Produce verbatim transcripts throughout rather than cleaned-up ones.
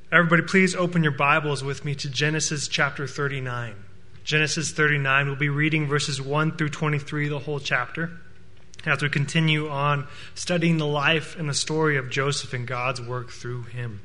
Everybody, please open your Bibles with me to Genesis chapter thirty-nine. Genesis thirty-nine, we'll be reading verses one through twenty-three, the whole chapter, as we continue on studying the life and the story of Joseph and God's work through him.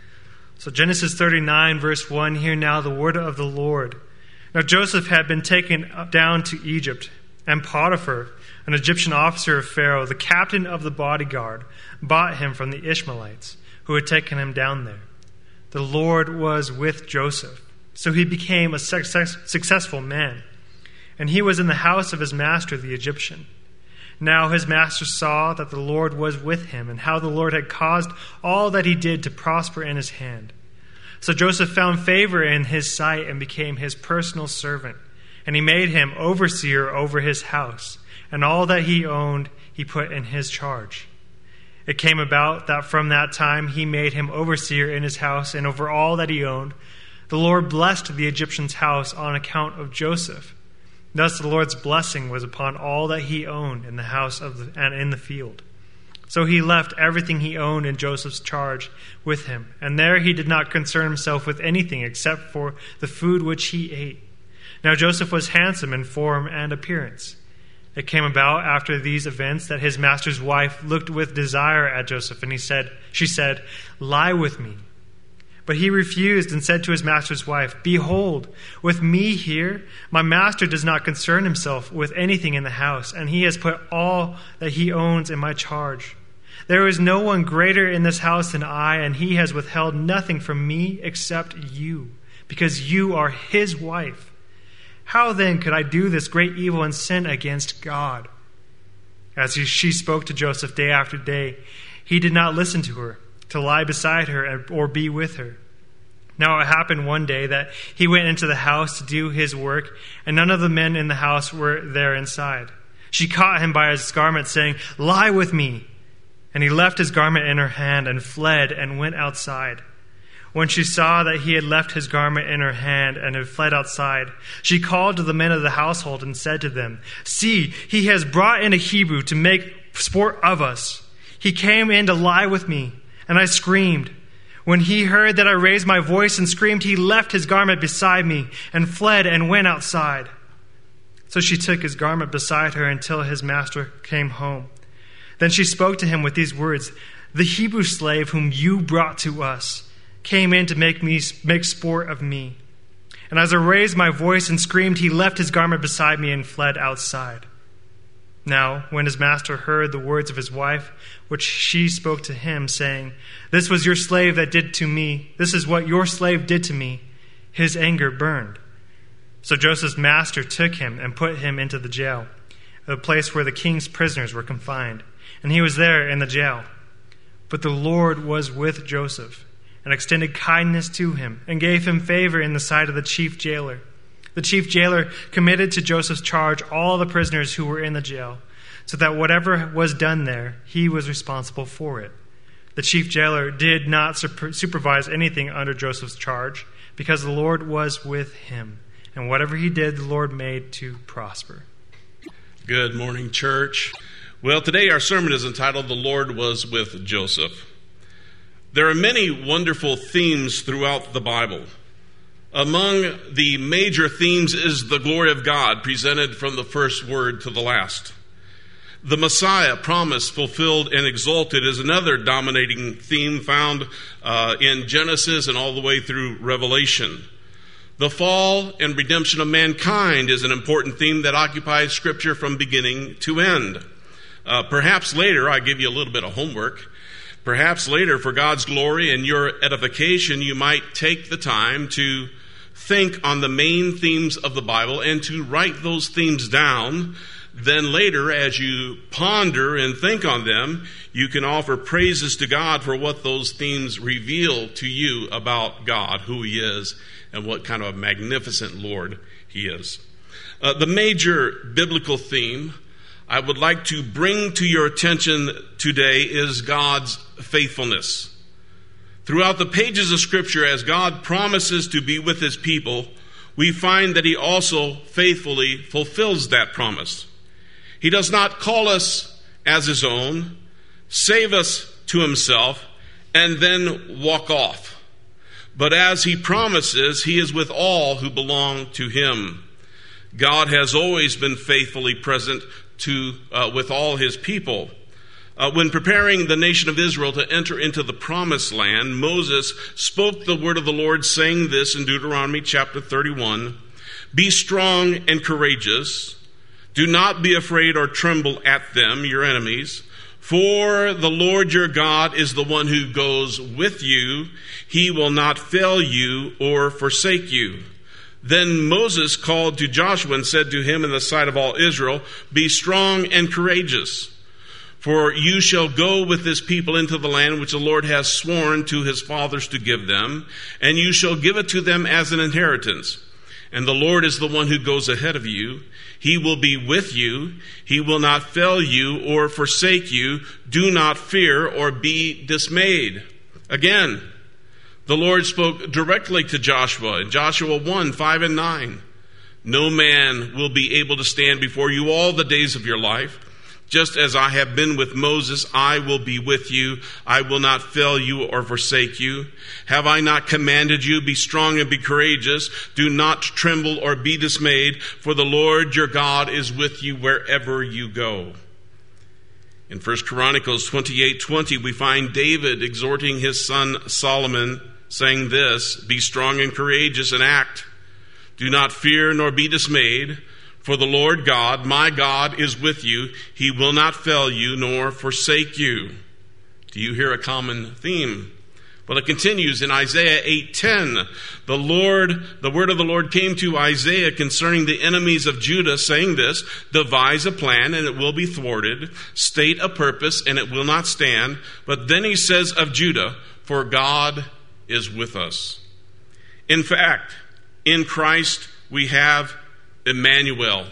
So Genesis thirty-nine, verse one, hear now the word of the Lord. Now Joseph had been taken down to Egypt, and Potiphar, an Egyptian officer of Pharaoh, the captain of the bodyguard, bought him from the Ishmaelites, who had taken him down there. The Lord was with Joseph, so he became a success, successful man, and he was in the house of his master, the Egyptian. Now his master saw that the Lord was with him, and how the Lord had caused all that he did to prosper in his hand. So Joseph found favor in his sight and became his personal servant, and he made him overseer over his house, and all that he owned he put in his charge. It came about that from that time he made him overseer in his house and over all that he owned. The Lord blessed the Egyptian's house on account of Joseph. Thus the Lord's blessing was upon all that he owned in the house of the, and in the field. So he left everything he owned in Joseph's charge with him, and there he did not concern himself with anything except for the food which he ate. Now Joseph was handsome in form and appearance. It came about after these events that his master's wife looked with desire at Joseph, and he said, she said, "Lie with me." But he refused and said to his master's wife, "Behold, with me here, my master does not concern himself with anything in the house, and he has put all that he owns in my charge. There is no one greater in this house than I, and he has withheld nothing from me except you, because you are his wife. How then could I do this great evil and sin against God?" As she spoke to Joseph day after day, he did not listen to her, to lie beside her or be with her. Now it happened one day that he went into the house to do his work, and none of the men in the house were there inside. She caught him by his garment, saying, "Lie with me." And he left his garment in her hand and fled and went outside. When she saw that he had left his garment in her hand and had fled outside, she called to the men of the household and said to them, "See, he has brought in a Hebrew to make sport of us. He came in to lie with me, and I screamed. When he heard that I raised my voice and screamed, he left his garment beside me and fled and went outside." So she took his garment beside her until his master came home. Then she spoke to him with these words, "The Hebrew slave whom you brought to us came in to make me make sport of me. And as I raised my voice and screamed, he left his garment beside me and fled outside." Now, when his master heard the words of his wife, which she spoke to him, saying, "This was your slave that did to me. This is what your slave did to me," his anger burned. So Joseph's master took him and put him into the jail, the place where the king's prisoners were confined. And he was there in the jail. But the Lord was with Joseph, and extended kindness to him, and gave him favor in the sight of the chief jailer. The chief jailer committed to Joseph's charge all the prisoners who were in the jail, so that whatever was done there, he was responsible for it. The chief jailer did not supervise anything under Joseph's charge, because the Lord was with him, and whatever he did, the Lord made to prosper. Good morning, church. Well, today our sermon is entitled, "The Lord Was with Joseph." There are many wonderful themes throughout the Bible. Among the major themes is the glory of God, presented from the first word to the last. The Messiah, promised, fulfilled, and exalted, is another dominating theme found uh, in Genesis and all the way through Revelation. The fall and redemption of mankind is an important theme that occupies Scripture from beginning to end. Uh, perhaps later, I give you a little bit of homework. Perhaps later, for God's glory and your edification, you might take the time to think on the main themes of the Bible and to write those themes down. Then later, as you ponder and think on them, you can offer praises to God for what those themes reveal to you about God, who He is, and what kind of a magnificent Lord He is. Uh, the major biblical theme I would like to bring to your attention today is God's faithfulness. Throughout the pages of Scripture, as God promises to be with His people, we find that He also faithfully fulfills that promise. He does not call us as His own, save us to Himself, and then walk off. But as he promises, he is with all who belong to him. God has always been faithfully present to uh, with all his people. Uh, when preparing the nation of Israel to enter into the promised land, Moses spoke the word of the Lord, saying this in Deuteronomy chapter thirty-one, "Be strong and courageous. Do not be afraid or tremble at them, your enemies. For the Lord your God is the one who goes with you. He will not fail you or forsake you." Then Moses called to Joshua and said to him in the sight of all Israel, "Be strong and courageous. For you shall go with this people into the land which the Lord has sworn to his fathers to give them, and you shall give it to them as an inheritance. And the Lord is the one who goes ahead of you. He will be with you. He will not fail you or forsake you. Do not fear or be dismayed." Again, the Lord spoke directly to Joshua in Joshua one, five and nine. "No man will be able to stand before you all the days of your life. Just as I have been with Moses, I will be with you. I will not fail you or forsake you. Have I not commanded you? Be strong and be courageous. Do not tremble or be dismayed, for the Lord your God is with you wherever you go." In First Chronicles twenty-eight twenty, we find David exhorting his son Solomon, saying this, "Be strong and courageous and act. Do not fear nor be dismayed. For the Lord God, my God, is with you. He will not fail you nor forsake you." Do you hear a common theme? Well, it continues in Isaiah eight ten. The Lord, the word of the Lord came to Isaiah concerning the enemies of Judah, saying this, "Devise a plan and it will be thwarted. State a purpose and it will not stand." But then he says of Judah, "For God is with us." In fact, in Christ we have Emmanuel,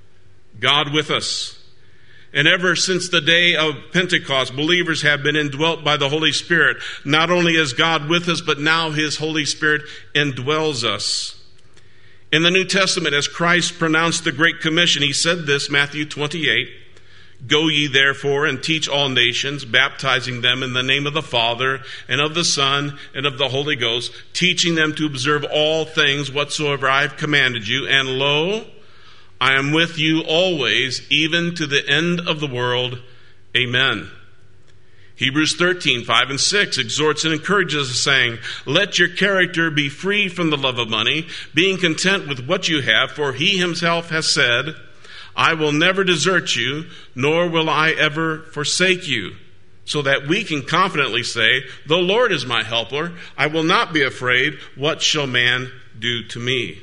God with us. And ever since the day of Pentecost, believers have been indwelt by the Holy Spirit. Not only is God with us, but now his Holy Spirit indwells us. In the New Testament, as Christ pronounced the Great Commission, he said this, Matthew twenty-eight, "Go ye therefore and teach all nations, baptizing them in the name of the Father and of the Son and of the Holy Ghost, teaching them to observe all things whatsoever I have commanded you. And lo, I am with you always, even to the end of the world. Amen." Hebrews thirteen, five and six exhorts and encourages us, saying, "Let your character be free from the love of money, being content with what you have, for he himself has said, I will never desert you, nor will I ever forsake you." So that we can confidently say, "The Lord is my helper. I will not be afraid. What shall man do to me?"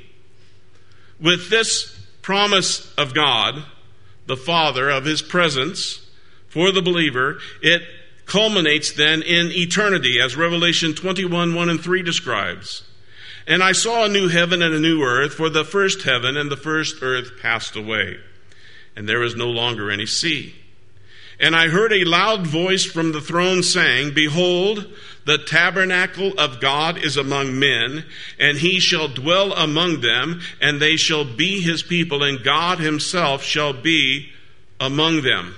With this promise of God, the Father, of his presence for the believer, it culminates then in eternity, as Revelation twenty-one, one and three describes. "And I saw a new heaven and a new earth, for the first heaven and the first earth passed away, and there is no longer any sea. And I heard a loud voice from the throne saying, Behold, the tabernacle of God is among men, and he shall dwell among them, and they shall be his people, and God himself shall be among them."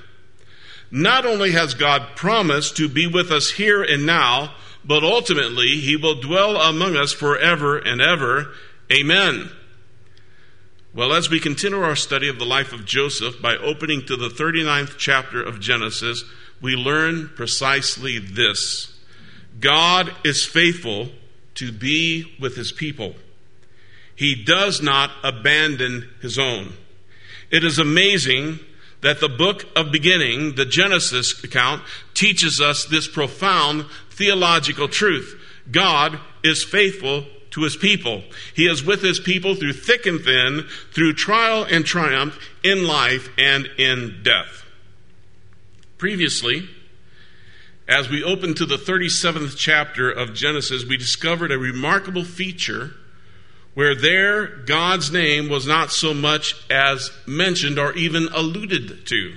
Not only has God promised to be with us here and now, but ultimately he will dwell among us forever and ever. Amen. Well, as we continue our study of the life of Joseph by opening to the thirty-ninth chapter of Genesis, we learn precisely this. God is faithful to be with his people. He does not abandon his own. It is amazing that the book of beginning, the Genesis account, teaches us this profound theological truth. God is faithful to his people. He is with his people through thick and thin, through trial and triumph, in life and in death. Previously, as we opened to the thirty-seventh chapter of Genesis, we discovered a remarkable feature where there God's name was not so much as mentioned or even alluded to.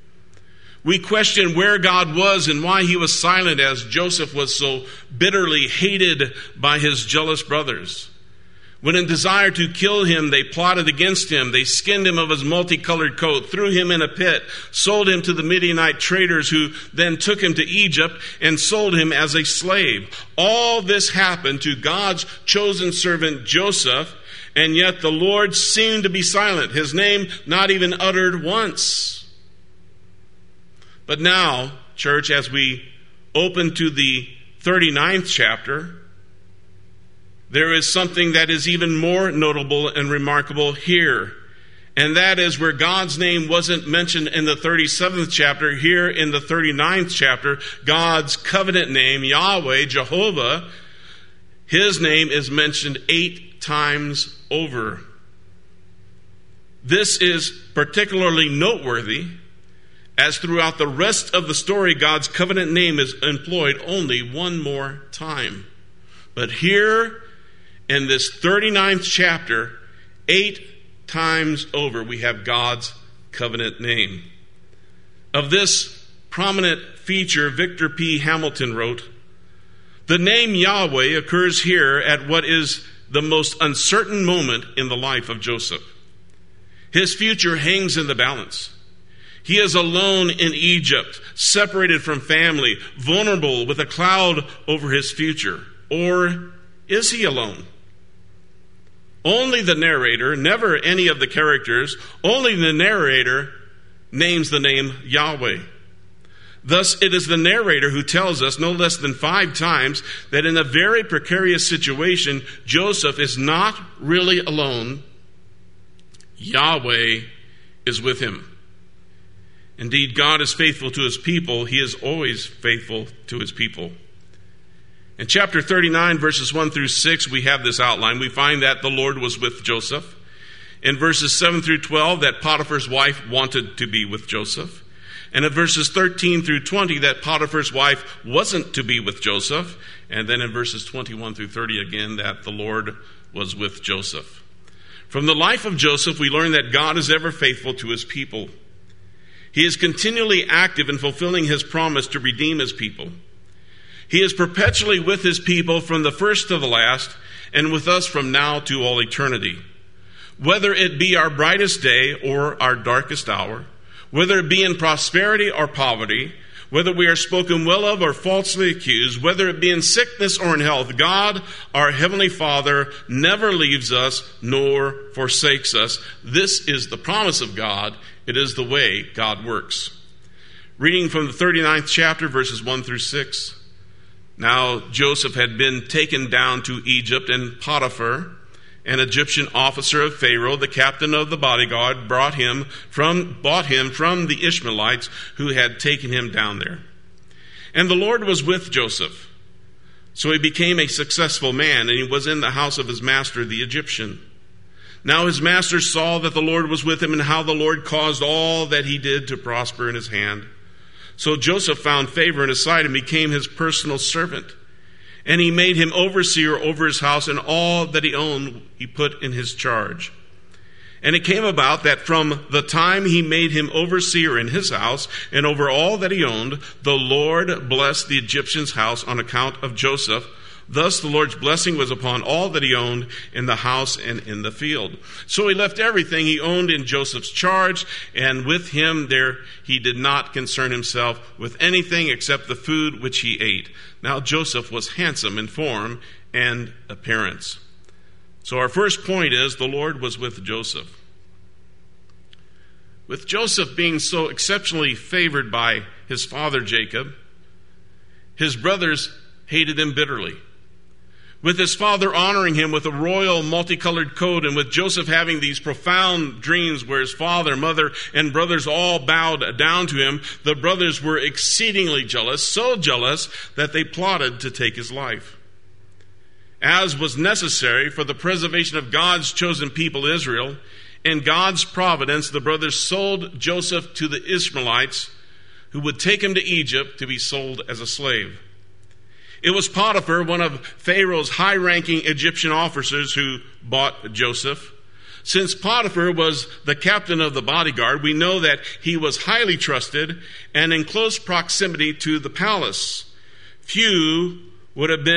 We question where God was and why he was silent as Joseph was so bitterly hated by his jealous brothers. When in desire to kill him, they plotted against him. They skinned him of his multicolored coat, threw him in a pit, sold him to the Midianite traders, who then took him to Egypt and sold him as a slave. All this happened to God's chosen servant Joseph, and yet the Lord seemed to be silent, his name not even uttered once. But now, church, as we open to the thirty-ninth chapter, there is something that is even more notable and remarkable here. And that is where God's name wasn't mentioned in the thirty-seventh chapter. Here in the thirty-ninth chapter, God's covenant name, Yahweh, Jehovah, his name is mentioned eight times over. This is particularly noteworthy, as throughout the rest of the story, God's covenant name is employed only one more time. But here, in this thirty-ninth chapter, eight times over, we have God's covenant name. Of this prominent feature, Victor P. Hamilton wrote, "The name Yahweh occurs here at what is the most uncertain moment in the life of Joseph. His future hangs in the balance. He is alone in Egypt, separated from family, vulnerable with a cloud over his future. Or is he alone? Only the narrator, never any of the characters, only the narrator names the name Yahweh. Thus, it is the narrator who tells us no less than five times that in a very precarious situation, Joseph is not really alone. Yahweh is with him. Indeed, God is faithful to his people. He is always faithful to his people." In chapter thirty-nine, verses one through six, we have this outline. We find that the Lord was with Joseph. In verses seven through twelve, that Potiphar's wife wanted to be with Joseph. And in verses thirteen through twenty, that Potiphar's wife wasn't to be with Joseph. And then in verses twenty-one through thirty again, that the Lord was with Joseph. From the life of Joseph, we learn that God is ever faithful to his people. He is continually active in fulfilling his promise to redeem his people. He is perpetually with his people from the first to the last, and with us from now to all eternity. Whether it be our brightest day or our darkest hour, whether it be in prosperity or poverty, whether we are spoken well of or falsely accused, whether it be in sickness or in health, God, our Heavenly Father, never leaves us nor forsakes us. This is the promise of God. It is the way God works. Reading from the thirty-ninth chapter, verses one through six. Now Joseph had been taken down to Egypt, and Potiphar, an Egyptian officer of Pharaoh, the captain of the bodyguard, brought him from, bought him from the Ishmaelites who had taken him down there. And the Lord was with Joseph. So he became a successful man, and he was in the house of his master, the Egyptian. Now his master saw that the Lord was with him, and how the Lord caused all that he did to prosper in his hand. So Joseph found favor in his sight and became his personal servant. And he made him overseer over his house, and all that he owned he put in his charge. And it came about that from the time he made him overseer in his house and over all that he owned, the Lord blessed the Egyptian's house on account of Joseph. Thus the Lord's blessing was upon all that he owned in the house and in the field. So he left everything he owned in Joseph's charge, and with him there he did not concern himself with anything except the food which he ate. Now Joseph was handsome in form and appearance. So our first point is the Lord was with Joseph. With Joseph being so exceptionally favored by his father Jacob, his brothers hated him bitterly. With his father honoring him with a royal multicolored coat, and with Joseph having these profound dreams where his father, mother, and brothers all bowed down to him, the brothers were exceedingly jealous, so jealous that they plotted to take his life. As was necessary for the preservation of God's chosen people Israel, in God's providence, the brothers sold Joseph to the Ishmaelites, who would take him to Egypt to be sold as a slave. It was Potiphar, one of Pharaoh's high-ranking Egyptian officers, who bought Joseph. Since Potiphar was the captain of the bodyguard, we know that he was highly trusted and in close proximity to the palace. Few would have been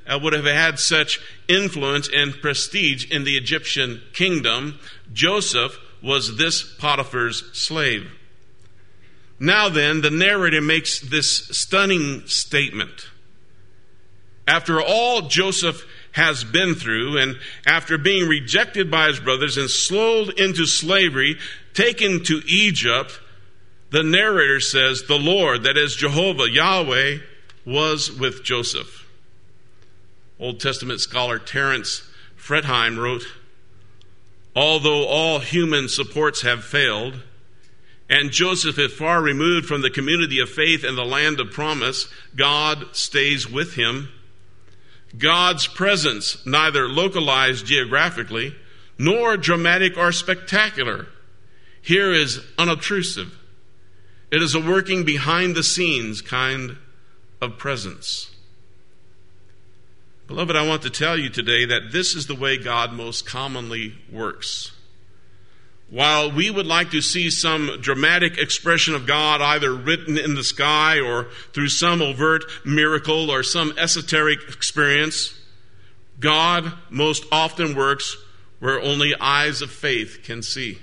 uh, would have had such influence and prestige in the Egyptian kingdom. Joseph was this Potiphar's slave. Now then, the narrator makes this stunning statement. After all Joseph has been through, and after being rejected by his brothers and sold into slavery, taken to Egypt, the narrator says, the Lord, that is Jehovah, Yahweh, was with Joseph. Old Testament scholar Terence Fretheim wrote, although all human supports have failed, and Joseph is far removed from the community of faith and the land of promise, God stays with him. God's presence, neither localized geographically, nor dramatic or spectacular, here is unobtrusive. It is a working behind the scenes kind of presence. Beloved, I want to tell you today that this is the way God most commonly works. While we would like to see some dramatic expression of God either written in the sky or through some overt miracle or some esoteric experience, God most often works where only eyes of faith can see.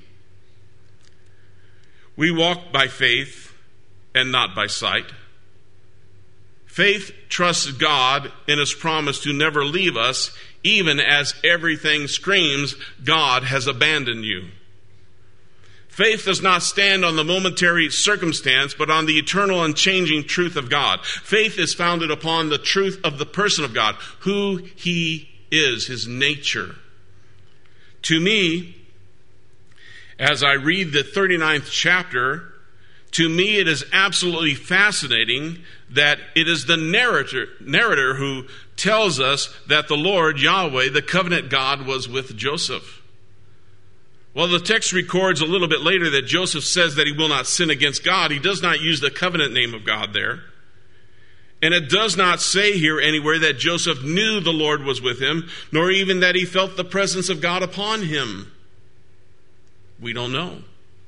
We walk by faith and not by sight. Faith trusts God in His promise to never leave us, even as everything screams, God has abandoned you. Faith does not stand on the momentary circumstance, but on the eternal and changing truth of God. Faith is founded upon the truth of the person of God, who He is, His nature. To me, as I read the thirty-ninth chapter, to me it is absolutely fascinating that it is the narrator, narrator who tells us that the Lord, Yahweh, the covenant God, was with Joseph. Well, the text records a little bit later that Joseph says that he will not sin against God. He does not use the covenant name of God there. And it does not say here anywhere that Joseph knew the Lord was with him, nor even that he felt the presence of God upon him. We don't know.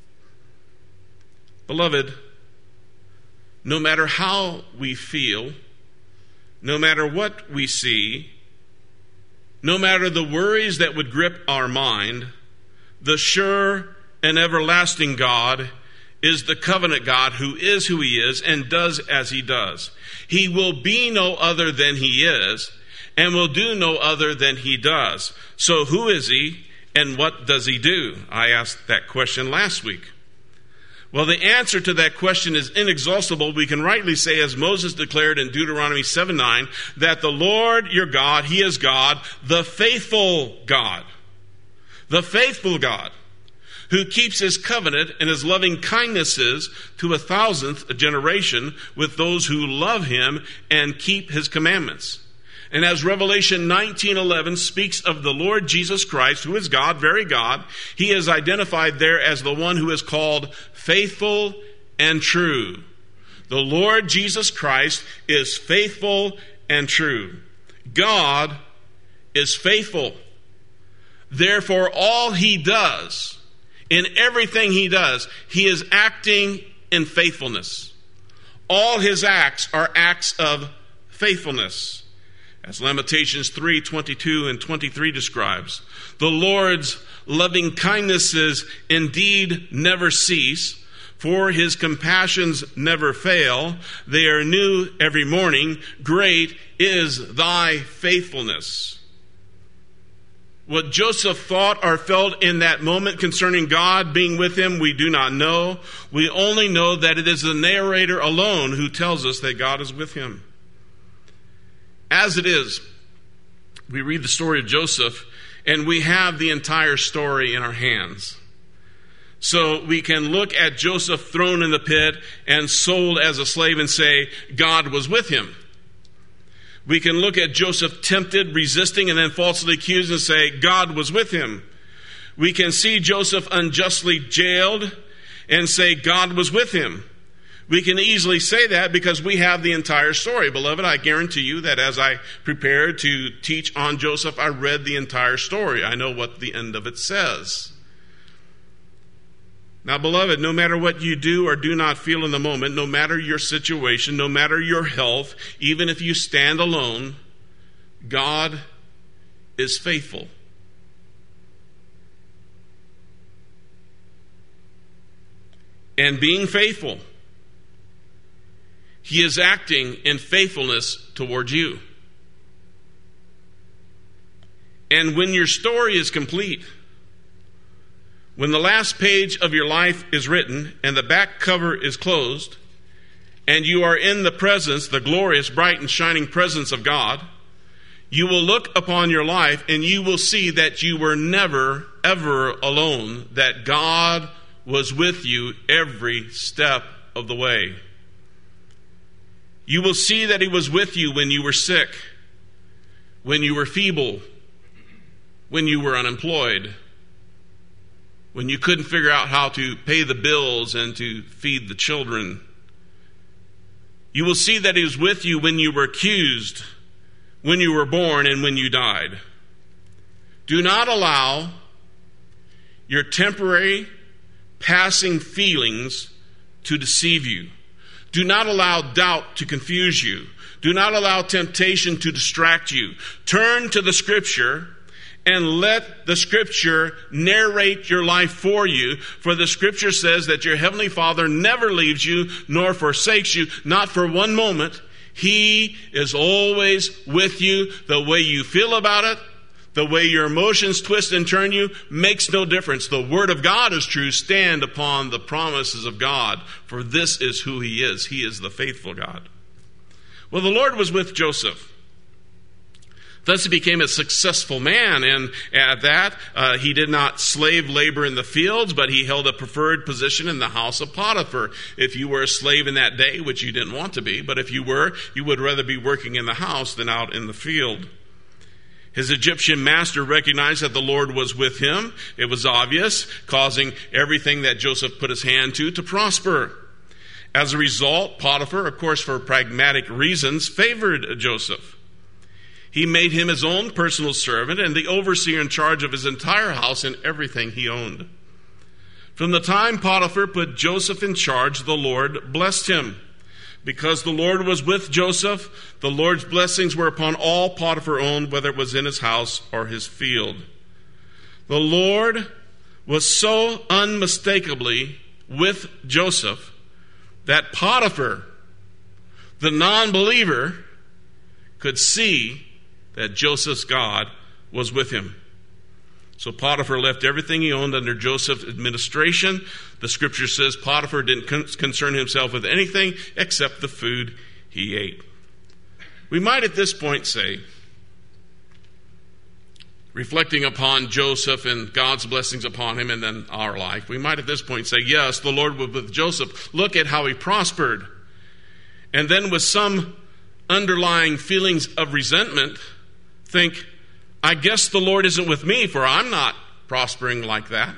Beloved, no matter how we feel, no matter what we see, no matter the worries that would grip our mind, the sure and everlasting God is the covenant God who is who He is and does as He does. He will be no other than He is and will do no other than He does. So who is He and what does He do? I asked that question last week. Well, the answer to that question is inexhaustible. We can rightly say, as Moses declared in Deuteronomy seven nine, that the Lord your God, He is God, the faithful God. The faithful God, who keeps His covenant and His loving kindnesses to a thousandth generation with those who love Him and keep His commandments. And as Revelation nineteen eleven speaks of the Lord Jesus Christ, who is God, very God, He is identified there as the one who is called faithful and true. The Lord Jesus Christ is faithful and true. God is faithful. Therefore, all He does, in everything He does, He is acting in faithfulness. All His acts are acts of faithfulness. As Lamentations three twenty-two and twenty-three describes, the Lord's loving kindnesses indeed never cease, for His compassions never fail. They are new every morning. Great is thy faithfulness. What Joseph thought or felt in that moment concerning God being with him, we do not know. We only know that it is the narrator alone who tells us that God is with him. As it is, we read the story of Joseph, and we have the entire story in our hands. So we can look at Joseph thrown in the pit and sold as a slave and say, God was with him. We can look at Joseph tempted, resisting, and then falsely accused and say, God was with him. We can see Joseph unjustly jailed and say, God was with him. We can easily say that because we have the entire story. Beloved, I guarantee you that as I prepared to teach on Joseph, I read the entire story. I know what the end of it says. Now, beloved, no matter what you do or do not feel in the moment, no matter your situation, no matter your health, even if you stand alone, God is faithful. And being faithful, He is acting in faithfulness towards you. And when your story is complete, when the last page of your life is written and the back cover is closed, and you are in the presence, the glorious, bright, and shining presence of God, you will look upon your life and you will see that you were never, ever alone, that God was with you every step of the way. You will see that He was with you when you were sick, when you were feeble, when you were unemployed, when you couldn't figure out how to pay the bills and to feed the children. You will see that He was with you when you were accused, when you were born, and when you died. Do not allow your temporary, passing feelings to deceive you. Do not allow doubt to confuse you. Do not allow temptation to distract you. Turn to the Scripture and let the Scripture narrate your life for you. For the Scripture says that your Heavenly Father never leaves you nor forsakes you, not for one moment. He is always with you. The way you feel about it, the way your emotions twist and turn you, makes no difference. The Word of God is true. Stand upon the promises of God, for this is who He is. He is the faithful God. Well, the Lord was with Joseph. Thus he became a successful man, and at that, uh, he did not slave labor in the fields, but he held a preferred position in the house of Potiphar. If you were a slave in that day, which you didn't want to be, but if you were, you would rather be working in the house than out in the field. His Egyptian master recognized that the Lord was with him. It was obvious, causing everything that Joseph put his hand to to prosper. As a result, Potiphar, of course for pragmatic reasons, favored Joseph. He made him his own personal servant and the overseer in charge of his entire house and everything he owned. From the time Potiphar put Joseph in charge, the Lord blessed him. Because the Lord was with Joseph, the Lord's blessings were upon all Potiphar owned, whether it was in his house or his field. The Lord was so unmistakably with Joseph that Potiphar, the non-believer, could see that Joseph's God was with him. So Potiphar left everything he owned under Joseph's administration. The Scripture says Potiphar didn't con- concern himself with anything except the food he ate. We might at this point say, reflecting upon Joseph and God's blessings upon him and then our life, we might at this point say, yes, the Lord was with Joseph. Look at how he prospered. And then with some underlying feelings of resentment, think, I guess the Lord isn't with me, for I'm not prospering like that.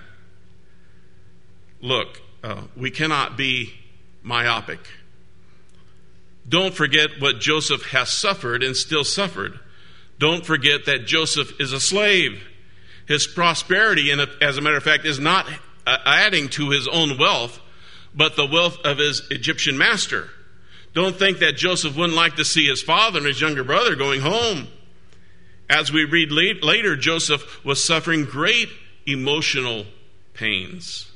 Look, uh, we cannot be myopic. Don't forget what Joseph has suffered and still suffered. Don't forget that Joseph is a slave. His prosperity, and as a matter of fact, is not uh, adding to his own wealth, but the wealth of his Egyptian master. Don't think that Joseph wouldn't like to see his father and his younger brother going home. As we read later, Joseph was suffering great emotional pains.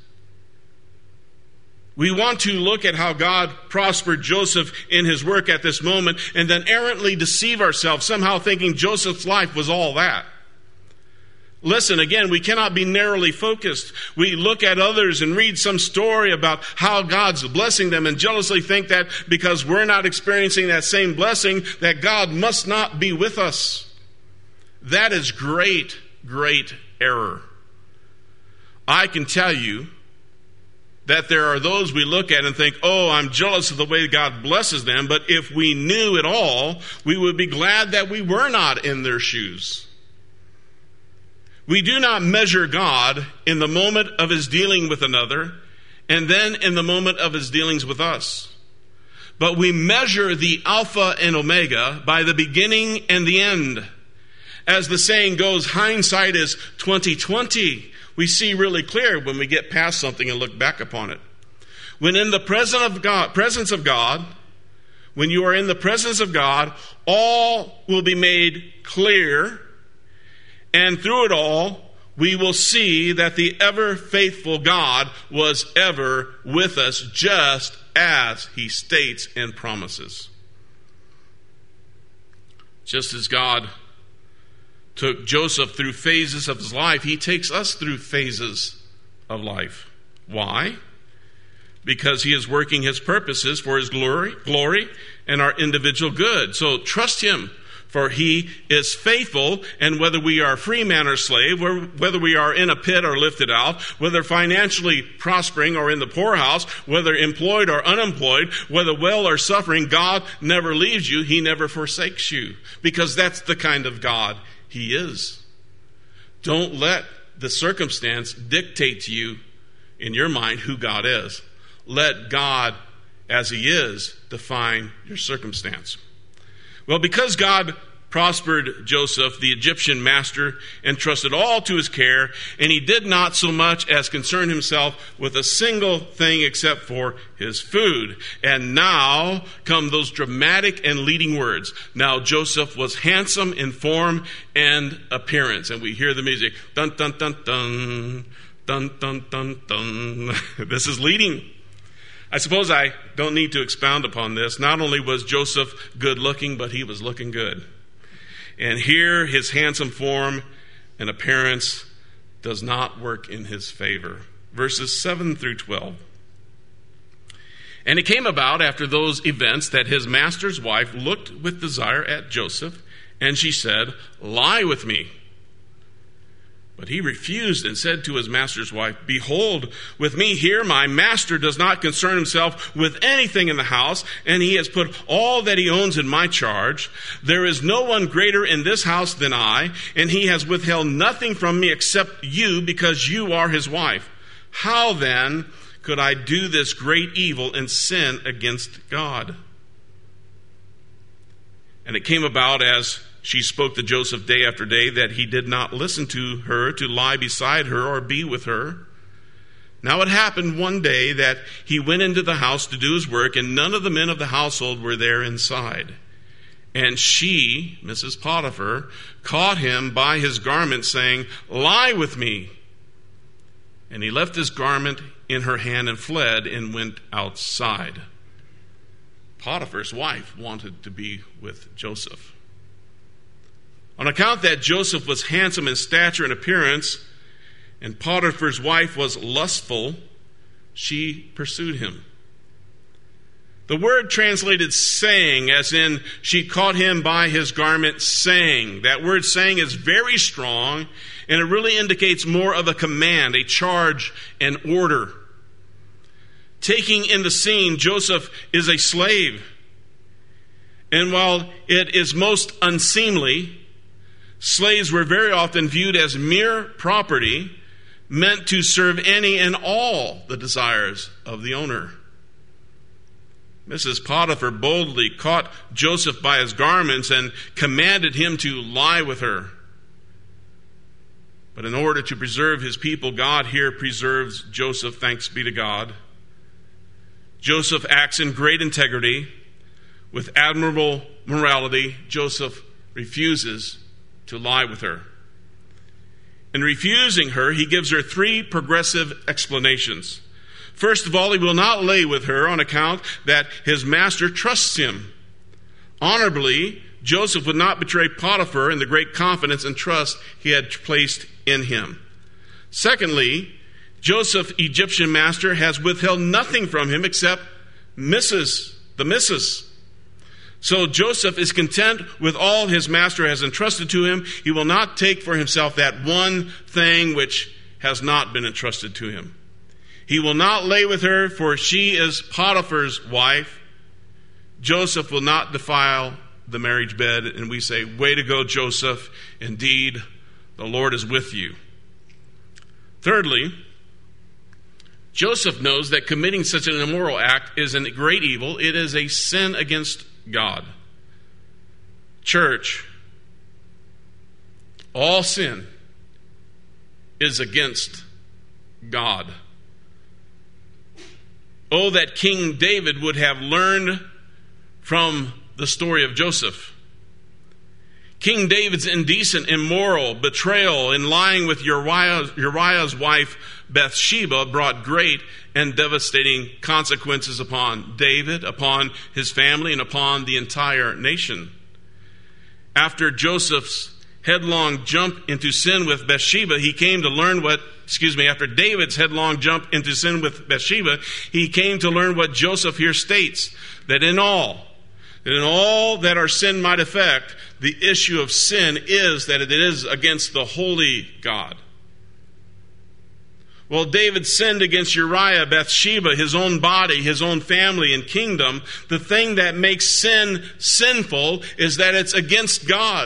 We want to look at how God prospered Joseph in his work at this moment and then errantly deceive ourselves, somehow thinking Joseph's life was all that. Listen, again, we cannot be narrowly focused. We look at others and read some story about how God's blessing them and jealously think that because we're not experiencing that same blessing, that God must not be with us. That is great, great error. I can tell you that there are those we look at and think, oh, I'm jealous of the way God blesses them, but if we knew it all, we would be glad that we were not in their shoes. We do not measure God in the moment of his dealing with another and then in the moment of his dealings with us. But we measure the Alpha and Omega by the beginning and the end. As the saying goes, hindsight is twenty twenty. We see really clear when we get past something and look back upon it. When in the presence of God, presence of God, when you are in the presence of God, all will be made clear, and through it all, we will see that the ever faithful God was ever with us, just as he states and promises. Just as God took Joseph through phases of his life, he takes us through phases of life. Why? Because he is working his purposes for his glory, glory and our individual good. So trust him, for he is faithful, and whether we are free man or slave, whether we are in a pit or lifted out, whether financially prospering or in the poorhouse, whether employed or unemployed, whether well or suffering, God never leaves you. He never forsakes you, because that's the kind of God he is. Don't let the circumstance dictate to you in your mind who God is. Let God, as he is, define your circumstance. Well, because God prospered Joseph, the Egyptian master, entrusted all to his care, and he did not so much as concern himself with a single thing except for his food. And now come those dramatic and leading words. Now Joseph was handsome in form and appearance. And we hear the music. Dun, dun, dun, dun. Dun, dun, dun, dun. This is leading. I suppose I don't need to expound upon this. Not only was Joseph good looking, but he was looking good. And here his handsome form and appearance does not work in his favor. Verses seven through twelve. And it came about after those events that his master's wife looked with desire at Joseph, and she said, "Lie with me." But he refused and said to his master's wife, "Behold, with me here my master does not concern himself with anything in the house, and he has put all that he owns in my charge. There is no one greater in this house than I, and he has withheld nothing from me except you, because you are his wife. How then could I do this great evil and sin against God?" And it came about as she spoke to Joseph day after day that he did not listen to her to lie beside her or be with her. Now it happened one day that he went into the house to do his work, and none of the men of the household were there inside. And she, Missus Potiphar, caught him by his garment, saying, "Lie with me." And he left his garment in her hand and fled and went outside. Potiphar's wife wanted to be with Joseph. On account that Joseph was handsome in stature and appearance, and Potiphar's wife was lustful, she pursued him. The word translated saying, as in she caught him by his garment saying. That word saying is very strong, and it really indicates more of a command, a charge, an order. Taking in the scene, Joseph is a slave. And while it is most unseemly, slaves were very often viewed as mere property, meant to serve any and all the desires of the owner. Missus Potiphar boldly caught Joseph by his garments and commanded him to lie with her. But in order to preserve his people, God here preserves Joseph, thanks be to God. Joseph acts in great integrity. With admirable morality, Joseph refuses to lie with her. In refusing her, he gives her three progressive explanations. First of all, he will not lay with her on account that his master trusts him. Honorably, Joseph would not betray Potiphar in the great confidence and trust he had placed in him. Secondly, Joseph, Egyptian master, has withheld nothing from him except missus, the missus. So Joseph is content with all his master has entrusted to him. He will not take for himself that one thing which has not been entrusted to him. He will not lay with her, for she is Potiphar's wife. Joseph will not defile the marriage bed. And we say, way to go, Joseph. Indeed, the Lord is with you. Thirdly, Joseph knows that committing such an immoral act is a great evil. It is a sin against God. Church, all sin is against God. Oh, that King David would have learned from the story of Joseph. King David's indecent, immoral betrayal in lying with Uriah, Uriah's wife Bathsheba brought great and devastating consequences upon David, upon his family, and upon the entire nation. After Joseph's headlong jump into sin with Bathsheba, he came to learn what, excuse me, after David's headlong jump into sin with Bathsheba, he came to learn what Joseph here states, that in all, that in all that our sin might affect, the issue of sin is that it is against the holy God. Well, David sinned against Uriah, Bathsheba, his own body, his own family and kingdom. The thing that makes sin sinful is that it's against God.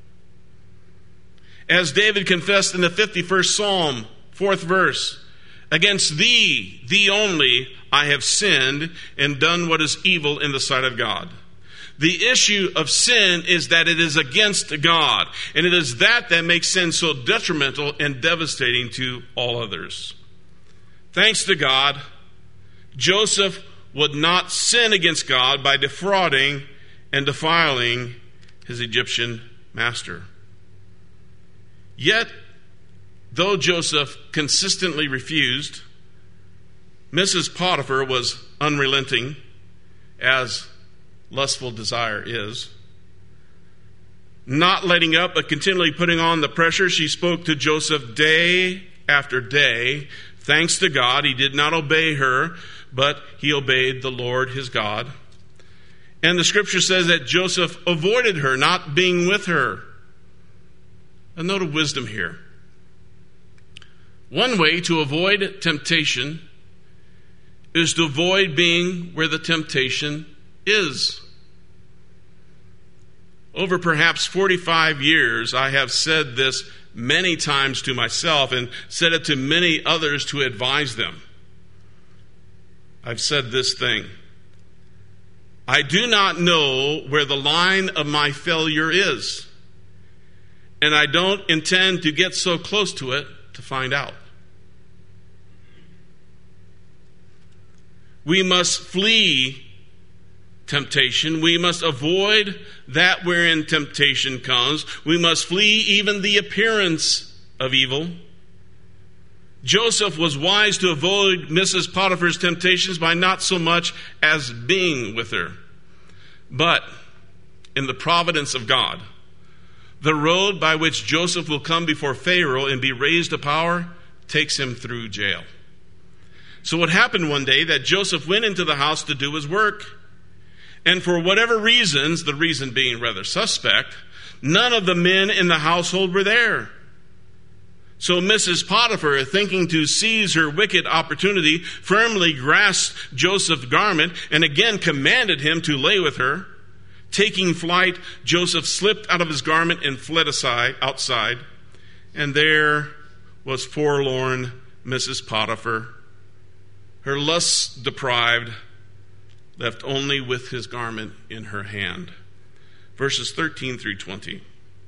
As David confessed in the fifty-first Psalm, fourth verse, against thee, thee only, I have sinned and done what is evil in the sight of God. The issue of sin is that it is against God, and it is that that makes sin so detrimental and devastating to all others. Thanks to God, Joseph would not sin against God by defrauding and defiling his Egyptian master. Yet, though Joseph consistently refused, Missus Potiphar was unrelenting, as lustful desire is. Not letting up, but continually putting on the pressure, she spoke to Joseph day after day. Thanks to God, he did not obey her, but he obeyed the Lord his God. And the scripture says that Joseph avoided her, not being with her. A note of wisdom here. One way to avoid temptation is to avoid being where the temptation is. Over perhaps forty-five years, I have said this many times to myself and said it to many others to advise them. I've said this thing. I do not know where the line of my failure is, and I don't intend to get so close to it to find out. We must flee temptation. We must avoid that wherein temptation comes. We must flee even the appearance of evil. Joseph was wise to avoid Missus Potiphar's temptations by not so much as being with her. But in the providence of God, the road by which Joseph will come before Pharaoh and be raised to power takes him through jail. So what happened one day that Joseph went into the house to do his work. And for whatever reasons, the reason being rather suspect, none of the men in the household were there. So Missus Potiphar, thinking to seize her wicked opportunity, firmly grasped Joseph's garment and again commanded him to lay with her. Taking flight, Joseph slipped out of his garment and fled aside, outside. And there was forlorn Missus Potiphar, her lust deprived, left only with his garment in her hand. Verses thirteen through twenty.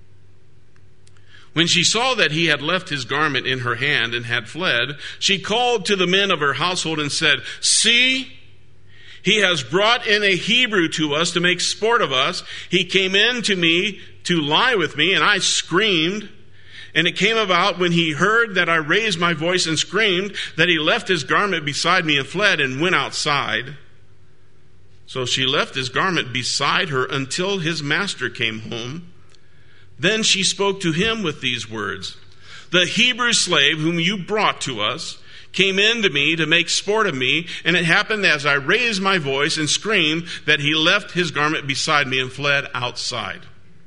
When she saw that he had left his garment in her hand and had fled, she called to the men of her household and said, "See, he has brought in a Hebrew to us to make sport of us. He came in to me to lie with me, and I screamed. And it came about when he heard that I raised my voice and screamed, that he left his garment beside me and fled and went outside. So she left his garment beside her until his master came home. Then she spoke to him with these words, 'The Hebrew slave whom you brought to us came in to me to make sport of me, and it happened as I raised my voice and screamed that he left his garment beside me and fled outside.'"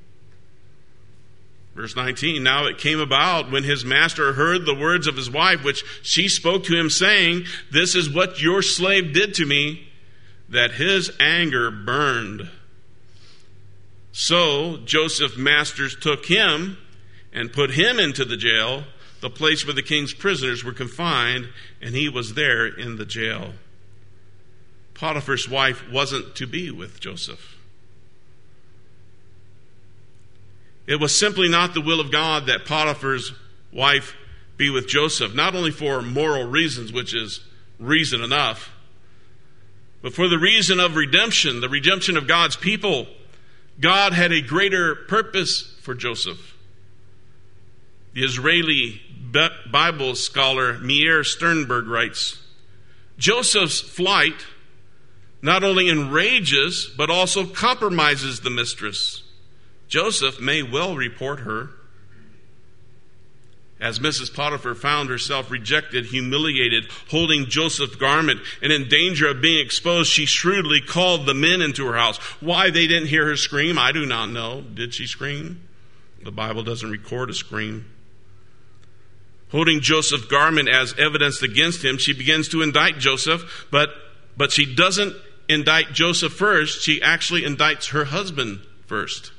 Verse nineteen, "Now it came about when his master heard the words of his wife, which she spoke to him, saying, 'This is what your slave did to me,' that his anger burned. So Joseph's masters took him and put him into the jail, the place where the king's prisoners were confined, and he was there in the jail." Potiphar's wife wasn't to be with Joseph. It was simply not the will of God that Potiphar's wife be with Joseph, not only for moral reasons, which is reason enough, But for the reason of redemption, the redemption of God's people, God had a greater purpose for Joseph. The Israeli Bible scholar Meir Sternberg writes, Joseph's flight not only enrages, but also compromises the mistress. Joseph may well report her. As Missus Potiphar found herself rejected, humiliated, holding Joseph's garment, and in danger of being exposed, she shrewdly called the men into her house. Why they didn't hear her scream, I do not know. Did she scream? The Bible doesn't record a scream. Holding Joseph's garment as evidence against him, she begins to indict Joseph, but, but she doesn't indict Joseph first. She actually indicts her husband first.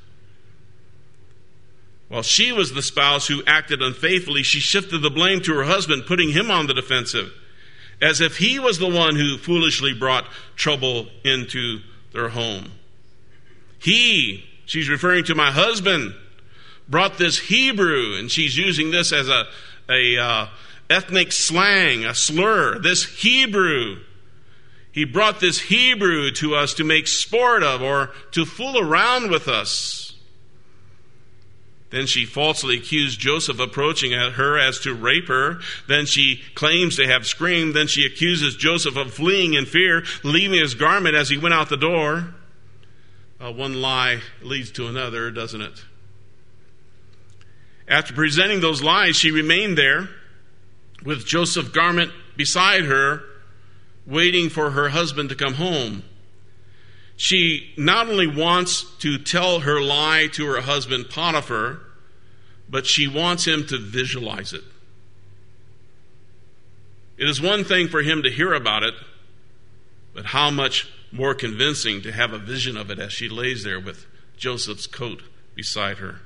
While she was the spouse who acted unfaithfully, she shifted the blame to her husband, putting him on the defensive, as if he was the one who foolishly brought trouble into their home. He, she's referring to my husband, brought this Hebrew, and she's using this as a, a uh, ethnic slang, a slur. This Hebrew, he brought this Hebrew to us to make sport of or to fool around with us. Then she falsely accused Joseph, approaching her as to rape her. Then she claims to have screamed. Then she accuses Joseph of fleeing in fear, leaving his garment as he went out the door. Uh, one lie leads to another, doesn't it? After presenting those lies, she remained there with Joseph's garment beside her, waiting for her husband to come home. She not only wants to tell her lie to her husband Potiphar, but she wants him to visualize it. It is one thing for him to hear about it, but how much more convincing to have a vision of it as she lays there with Joseph's coat beside her.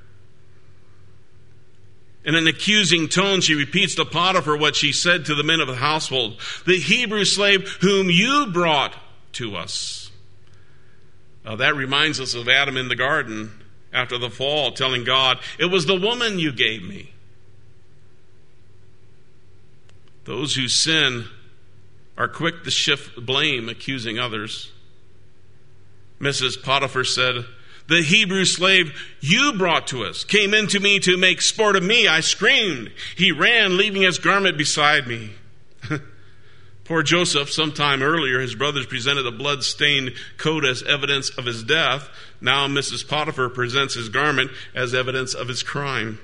In an accusing tone, she repeats to Potiphar what she said to the men of the household. The Hebrew slave whom you brought to us. Uh, that reminds us of Adam in the garden after the fall, telling God, it was the woman you gave me. Those who sin are quick to shift blame, accusing others. Missus Potiphar said, the Hebrew slave you brought to us came in to me to make sport of me. I screamed. He ran, leaving his garment beside me. Poor Joseph, sometime earlier, his brothers presented a blood-stained coat as evidence of his death. Now Missus Potiphar presents his garment as evidence of his crime.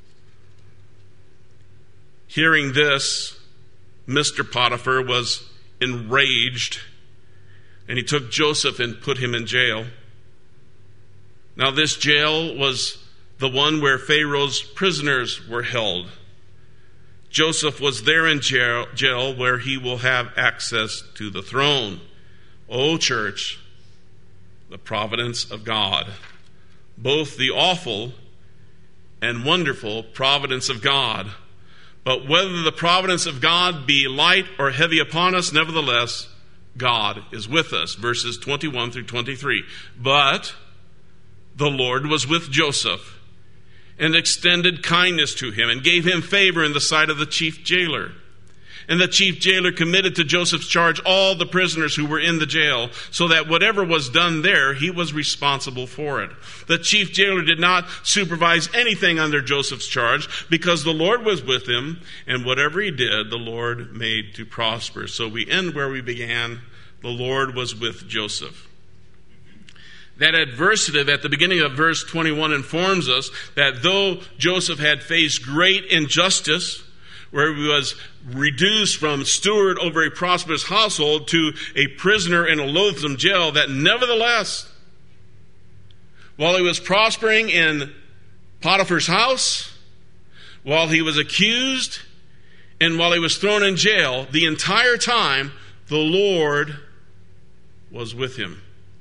Hearing this, Mister Potiphar was enraged, and he took Joseph and put him in jail. Now this jail was the one where Pharaoh's prisoners were held. Joseph was there in jail, jail where he will have access to the throne. O church, the providence of God. Both the awful and wonderful providence of God. But whether the providence of God be light or heavy upon us, nevertheless, God is with us. Verses twenty-one through twenty-three. But the Lord was with Joseph, and extended kindness to him, and gave him favor in the sight of the chief jailer. And the chief jailer committed to Joseph's charge all the prisoners who were in the jail, so that whatever was done there, he was responsible for it. The chief jailer did not supervise anything under Joseph's charge, because the Lord was with him, and whatever he did, the Lord made to prosper. So we end where we began. The Lord was with Joseph. That adversative at the beginning of verse twenty-one informs us that though Joseph had faced great injustice, where he was reduced from steward over a prosperous household to a prisoner in a loathsome jail, that nevertheless, while he was prospering in Potiphar's house, while he was accused, and while he was thrown in jail, the entire time, the Lord was with him.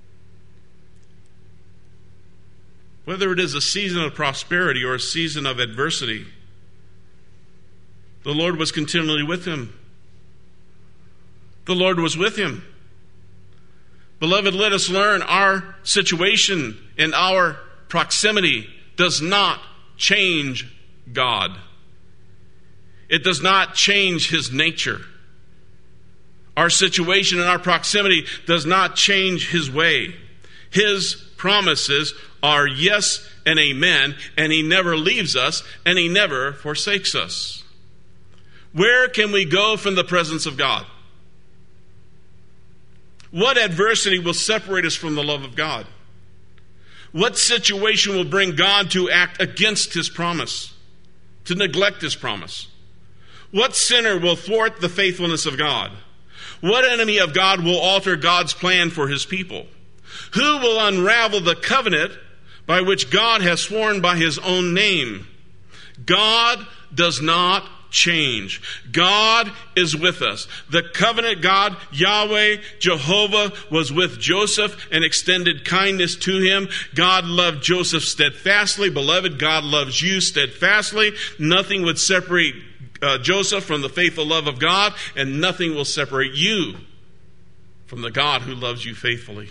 Whether it is a season of prosperity or a season of adversity, the Lord was continually with him. The Lord was with him. Beloved, let us learn our situation and our proximity does not change God. It does not change his nature. Our situation and our proximity does not change his way. His promises are yes and amen, and he never leaves us, and he never forsakes us. Where can we go from the presence of God? What adversity will separate us from the love of God? What situation will bring God to act against his promise, to neglect his promise? What sinner will thwart the faithfulness of God? What enemy of God will alter God's plan for his people? Who will unravel the covenant by which God has sworn by his own name? God does not change. God is with us. The covenant God, Yahweh, Jehovah, was with Joseph and extended kindness to him. God loved Joseph steadfastly. Beloved, God loves you steadfastly. Nothing would separate uh, Joseph from the faithful love of God, and nothing will separate you from the God who loves you faithfully.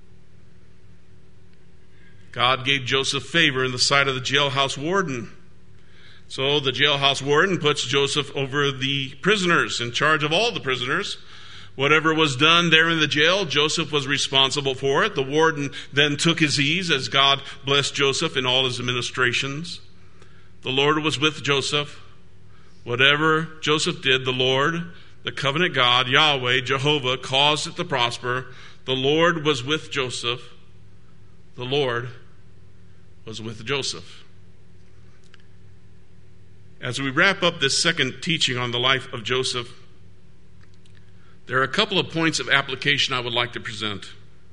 God gave Joseph favor in the sight of the jailhouse warden. So the jailhouse warden puts Joseph over the prisoners, in charge of all the prisoners. Whatever was done there in the jail, Joseph was responsible for it. The warden then took his ease as God blessed Joseph in all his administrations. The Lord was with Joseph. Whatever Joseph did, the Lord, the covenant God, Yahweh, Jehovah, caused it to prosper. The Lord was with Joseph. The Lord was with Joseph. As we wrap up this second teaching on the life of Joseph, there are a couple of points of application I would like to present.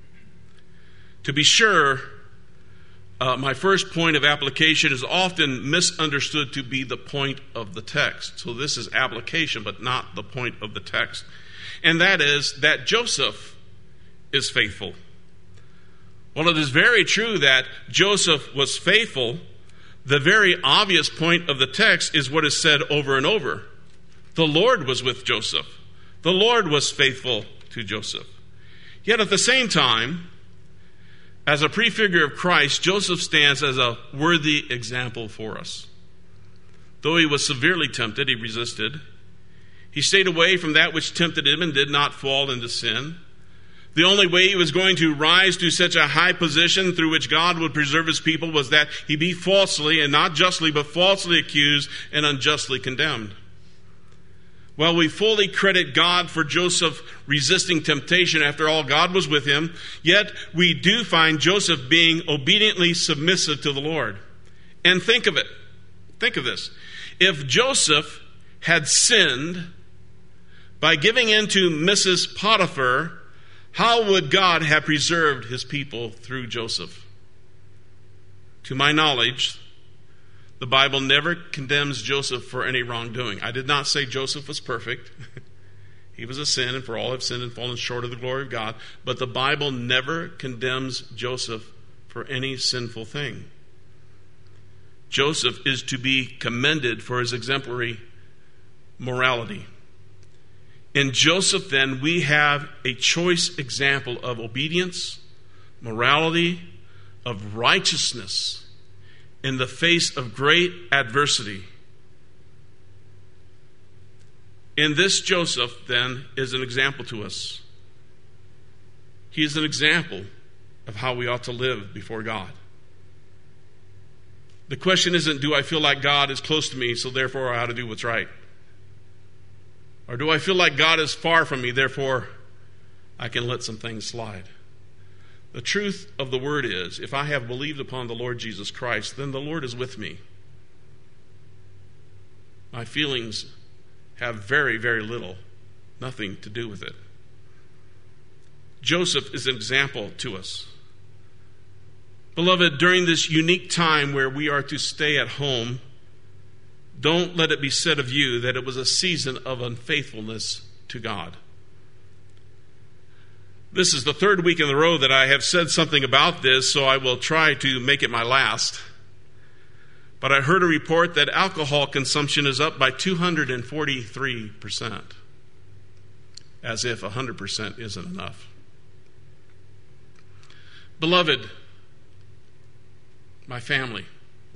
To be sure, uh, my first point of application is often misunderstood to be the point of the text. So this is application, but not the point of the text. And that is that Joseph is faithful. Well, it is very true that Joseph was faithful. The very obvious point of the text is what is said over and over. The Lord was with Joseph. The Lord was faithful to Joseph. Yet at the same time, as a prefigure of Christ, Joseph stands as a worthy example for us. Though he was severely tempted, he resisted. He stayed away from that which tempted him and did not fall into sin. The only way he was going to rise to such a high position through which God would preserve his people was that he be falsely, and not justly, but falsely accused and unjustly condemned. While we fully credit God for Joseph resisting temptation, after all, God was with him, yet we do find Joseph being obediently submissive to the Lord. And think of it. Think of this. If Joseph had sinned by giving in to Missus Potiphar, how would God have preserved his people through Joseph? To my knowledge, the Bible never condemns Joseph for any wrongdoing. I did not say Joseph was perfect. He was a sin, and for all have sinned and fallen short of the glory of God. But the Bible never condemns Joseph for any sinful thing. Joseph is to be commended for his exemplary morality. In Joseph, then, we have a choice example of obedience, morality, of righteousness in the face of great adversity. In this, Joseph, then, is an example to us. He is an example of how we ought to live before God. The question isn't, do I feel like God is close to me, so therefore I ought to do what's right? Or do I feel like God is far from me, therefore I can let some things slide? The truth of the word is, if I have believed upon the Lord Jesus Christ, then the Lord is with me. My feelings have very, very little, nothing to do with it. Joseph is an example to us. Beloved, during this unique time where we are to stay at home, don't let it be said of you that it was a season of unfaithfulness to God. This is the third week in a row that I have said something about this, so I will try to make it my last. But I heard a report that alcohol consumption is up by two hundred forty-three percent. As if one hundred percent isn't enough. Beloved, my family,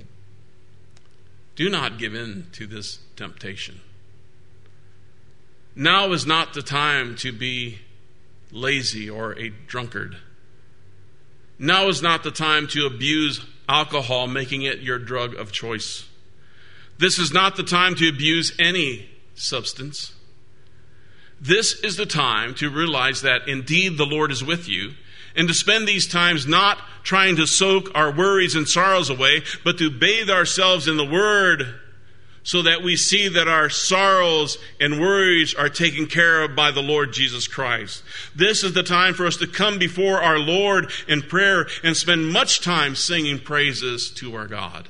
do not give in to this temptation. Now is not the time to be lazy or a drunkard. Now is not the time to abuse alcohol, making it your drug of choice. This is not the time to abuse any substance. This is the time to realize that indeed the Lord is with you, and to spend these times not trying to soak our worries and sorrows away, but to bathe ourselves in the Word so that we see that our sorrows and worries are taken care of by the Lord Jesus Christ. This is the time for us to come before our Lord in prayer and spend much time singing praises to our God.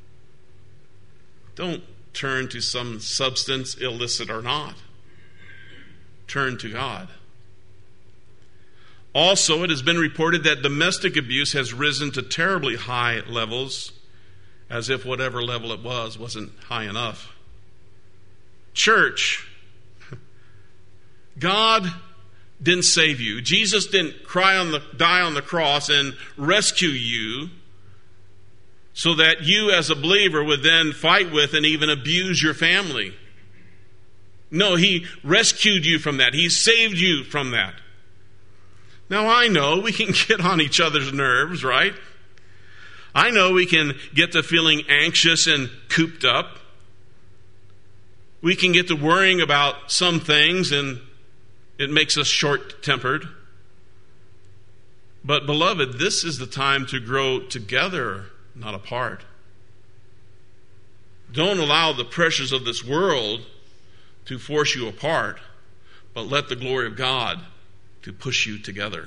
Don't turn to some substance, illicit or not. Turn to God. Also, it has been reported that domestic abuse has risen to terribly high levels, as if whatever level it was wasn't high enough. Church, God didn't save you. Jesus didn't cry on the, die on the cross and rescue you so that you as a believer would then fight with and even abuse your family. No, He rescued you from that. He saved you from that. Now, I know we can get on each other's nerves, right? I know we can get to feeling anxious and cooped up. We can get to worrying about some things, and it makes us short-tempered. But, beloved, this is the time to grow together, not apart. Don't allow the pressures of this world to force you apart, but let the glory of God to push you together.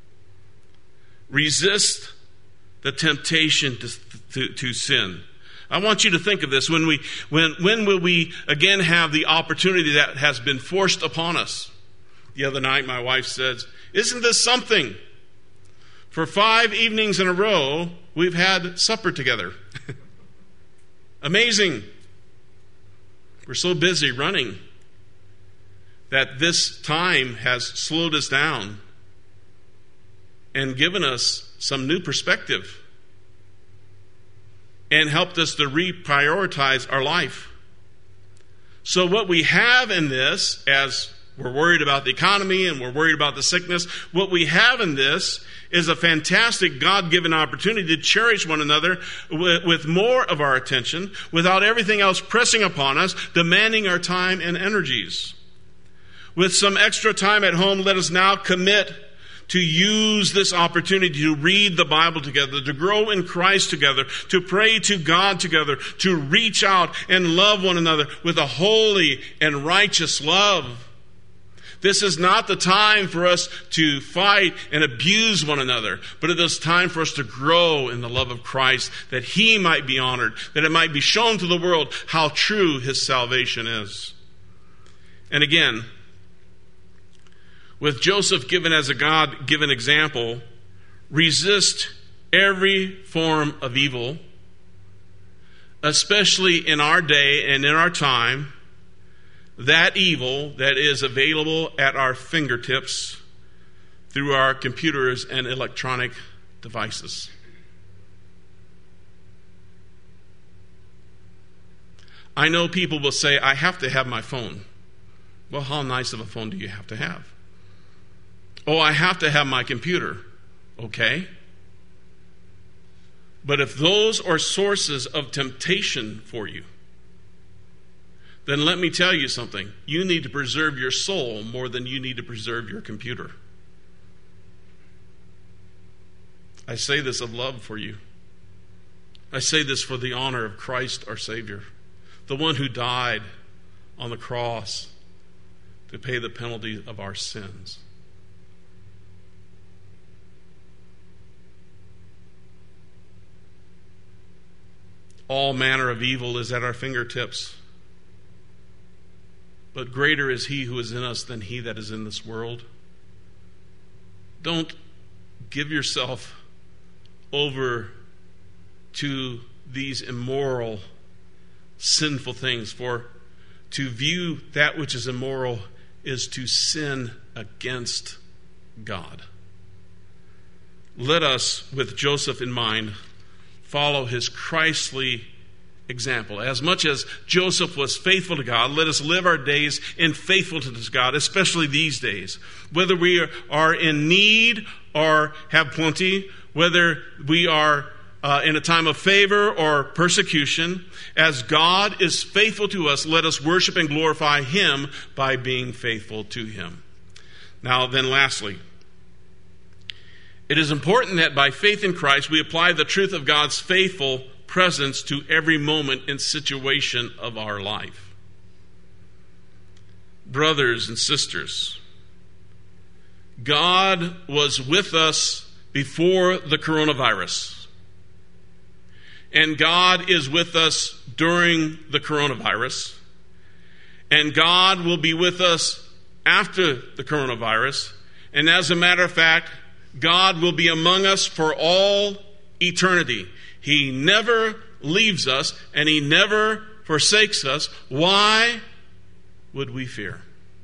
Resist the temptation to, to, to sin. I want you to think of this. When we, when, when will we again have the opportunity that has been forced upon us? The other night, my wife says, "Isn't this something? For five evenings in a row, we've had supper together." Amazing. We're so busy running that this time has slowed us down and given us some new perspective and helped us to reprioritize our life. So what we have in this, as we're worried about the economy and we're worried about the sickness, what we have in this is a fantastic God-given opportunity to cherish one another with, with more of our attention, without everything else pressing upon us, demanding our time and energies. With some extra time at home, let us now commit to use this opportunity to read the Bible together, to grow in Christ together, to pray to God together, to reach out and love one another with a holy and righteous love. This is not the time for us to fight and abuse one another, but it is time for us to grow in the love of Christ, that He might be honored, that it might be shown to the world how true His salvation is. And again, with Joseph given as a God-given example, resist every form of evil, especially in our day and in our time, that evil that is available at our fingertips through our computers and electronic devices. I know people will say, "I have to have my phone." Well, how nice of a phone do you have to have? "Oh, I have to have my computer." Okay. But if those are sources of temptation for you, then let me tell you something. You need to preserve your soul more than you need to preserve your computer. I say this of love for you. I say this for the honor of Christ our Savior, the one who died on the cross to pay the penalty of our sins. All manner of evil is at our fingertips. But greater is He who is in us than he that is in this world. Don't give yourself over to these immoral, sinful things. For to view that which is immoral is to sin against God. Let us, with Joseph in mind, follow his Christly example. As much as Joseph was faithful to God, let us live our days in faithfulness to God, especially these days. Whether we are in need or have plenty, whether we are uh, in a time of favor or persecution, as God is faithful to us, let us worship and glorify Him by being faithful to Him. Now then, lastly, it is important that by faith in Christ, we apply the truth of God's faithful presence to every moment and situation of our life. Brothers and sisters, God was with us before the coronavirus. And God is with us during the coronavirus. And God will be with us after the coronavirus. And as a matter of fact, God will be among us for all eternity. He never leaves us, and He never forsakes us. Why would we fear?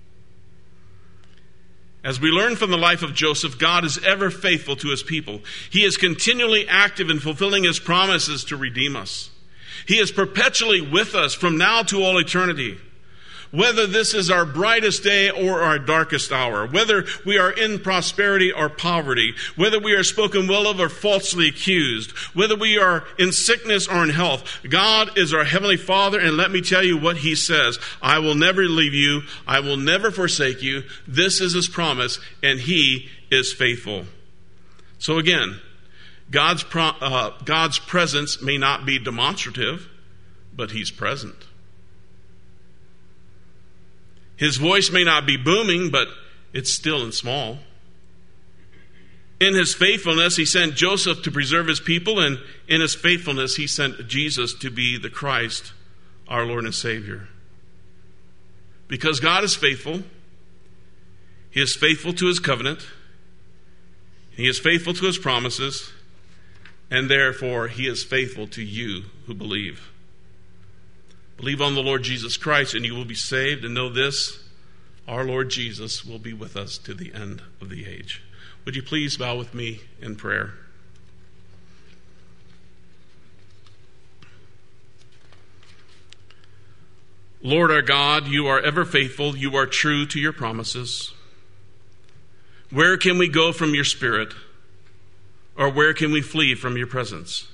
As we learn from the life of Joseph, God is ever faithful to His people. He is continually active in fulfilling His promises to redeem us. He is perpetually with us from now to all eternity. Whether this is our brightest day or our darkest hour, whether we are in prosperity or poverty, whether we are spoken well of or falsely accused, whether we are in sickness or in health, God is our Heavenly Father, and let me tell you what He says. I will never leave you. I will never forsake you. This is His promise, and He is faithful. So again, God's, pro- uh, God's presence may not be demonstrative, but He's present. His voice may not be booming, but it's still and small. In His faithfulness, He sent Joseph to preserve His people, and in His faithfulness, He sent Jesus to be the Christ, our Lord and Savior. Because God is faithful, He is faithful to His covenant, He is faithful to His promises, and therefore He is faithful to you who believe. Believe on the Lord Jesus Christ and you will be saved, and know this, our Lord Jesus will be with us to the end of the age. Would you please bow with me in prayer? Lord our God, you are ever faithful, you are true to your promises. Where can we go from your Spirit? Or where can we flee from your presence?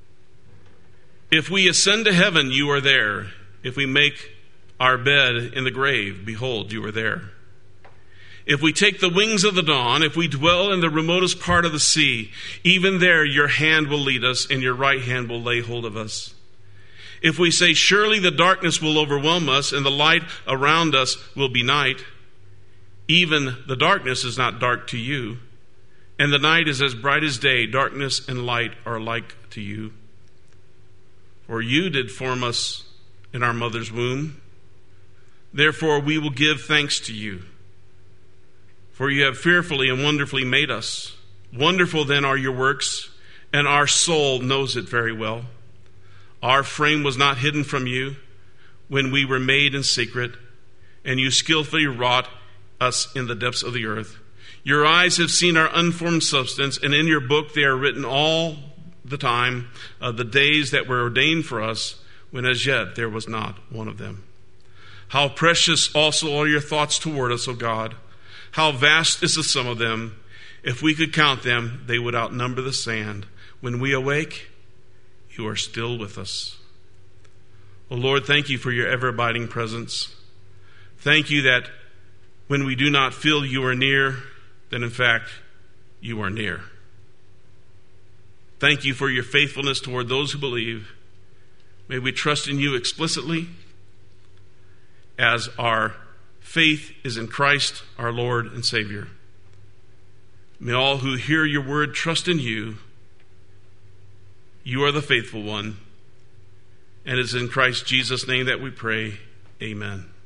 If we ascend to heaven, you are there. If we make our bed in the grave, behold, you are there. If we take the wings of the dawn, if we dwell in the remotest part of the sea, even there your hand will lead us, and your right hand will lay hold of us. If we say, surely the darkness will overwhelm us, and the light around us will be night, even the darkness is not dark to you, and the night is as bright as day. Darkness and light are alike to you. For you did form us in our mother's womb. Therefore we will give thanks to you. For you have fearfully and wonderfully made us. Wonderful then are your works, and our soul knows it very well. Our frame was not hidden from you when we were made in secret, and you skillfully wrought us in the depths of the earth. Your eyes have seen our unformed substance, and in your book they are written all the time of the days that were ordained for us, when as yet there was not one of them. How precious also are your thoughts toward us, O God. How vast is the sum of them. If we could count them, they would outnumber the sand. When we awake, you are still with us. O Lord, thank you for your ever-abiding presence. Thank you that when we do not feel you are near, then in fact you are near. Thank you for your faithfulness toward those who believe. May we trust in you explicitly as our faith is in Christ, our Lord and Savior. May all who hear your word trust in you. You are the faithful one. And it's in Christ Jesus' name that we pray. Amen.